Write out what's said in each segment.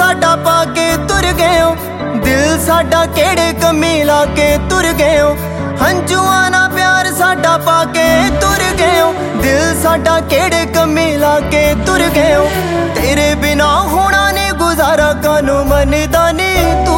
साडा पाके तुर गए हो, दिल साडा केड़े कमी लाके तुर गए हो। हंजुआं ना प्यार साडा पाके तुर गए हो, दिल साडा केड़े कमी लाके तुर गए हो। तेरे बिना होना नहीं गुजारा, कानू मनदा नहीं तू।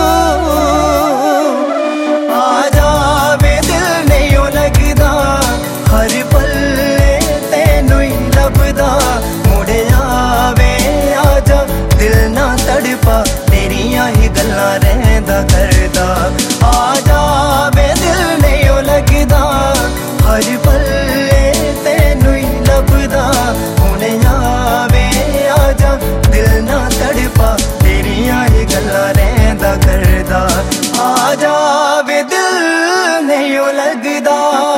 आजा वे दिल नहीं ओ लगदा, हर पल तेनू ही लभदा। मुड़े आवे आजा दिल ना तड़पा, तेरियां ही गल्लां रहंदा करदा। आजा वे दिल नहीं ओ लगदा, हर पल तेनू ही लभदा। मुड़े आवे आजा दिल ना तड़पा, तेरियां ही गल्लां रहंदा करदा। आजा वे दिल नहीं ओ लगदा।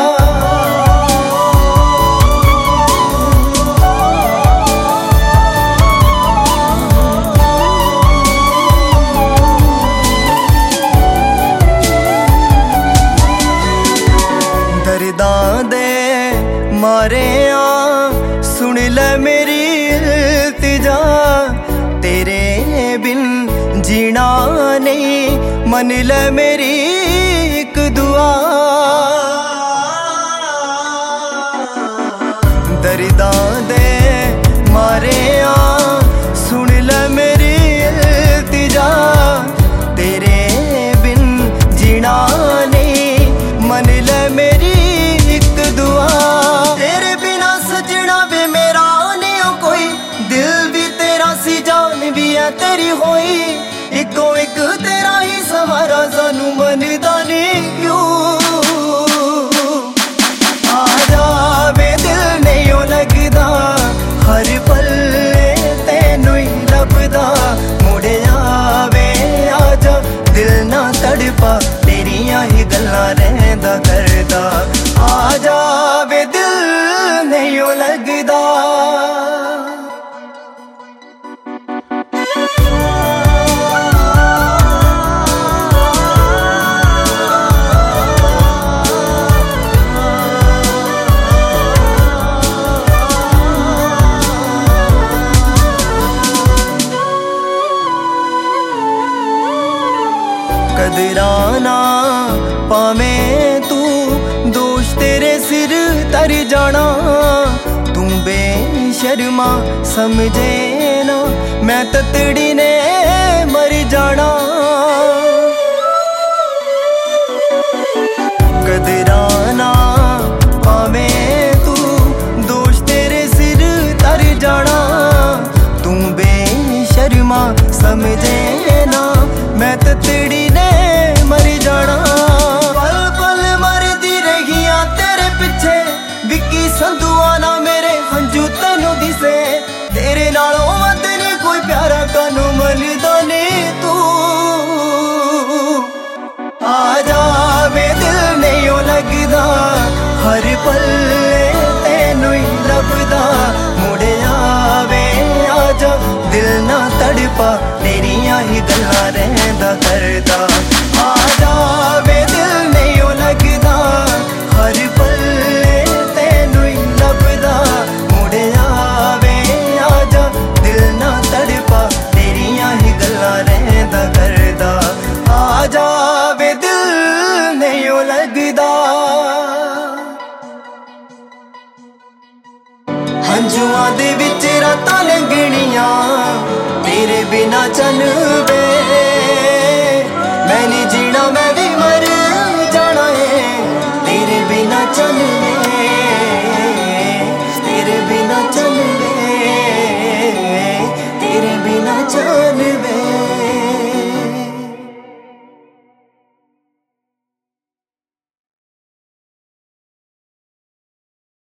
दर्दां दे मारे सुन ले मेरी इल्तिजा, तेरे बिन जीना नहीं मन ले मेरी एक दुआ। दर्दां दे मारे सुन ले मेरी इल्तिजा, तेरे बिन जीना नहीं मन ले मेरी एक दुआ। तेरे बिना सजना वे मेरा नहीं हो कोई, दिल भी तेरा सी जान भी है तेरी होई। इको एक तेरा ही सहारा, सानू मनदा नहीं क्यों। आजा वे दिल नहीं ओ लगदा, हर पल तेनू ही लभदा। मुड़े आवे आजा दिल ना तड़पा, तेरियां ही गल्लां रहंदा करदा। आजा वे दिल नहीं ओ लगदा। कदरां ना पावें तू, दोष तेरे सिर तर जाना। तू बेशर्मा समझे ना, मैं ततड़ी ने मर जाना। कदरां ना पावें तू, दोष तेरे सिर तर जाना। तू बेशर्मा समझे ना, मैं ततड़ी ने मर जाना। पल पल मरदी रहियां तेरे पिछे, विक्की संधुआ ना मेरे हंजू तेनू दिसे। तेरे नालों वध नहीं कोई प्यारा, कानू मनदा नहीं तू। आजा वे दिल नहीं ओ लगदा, हर पल तेनू ही लभदा। मुड़े आवे आजा दिल ना तड़पा, तेरियां ही गल्लां रहंदा करदा। आजा वे दिल नहीं ओ लगदा, हर पल तेनू ही लभदा। मुड़े आवे आजा दिल ना तड़पा, तेरियां ही गल्लां रहंदा करदा। आजा वे दिल नहीं ओ लगदा। हंजुआं दे विच रातां लंघणियां, तेरे बिना चन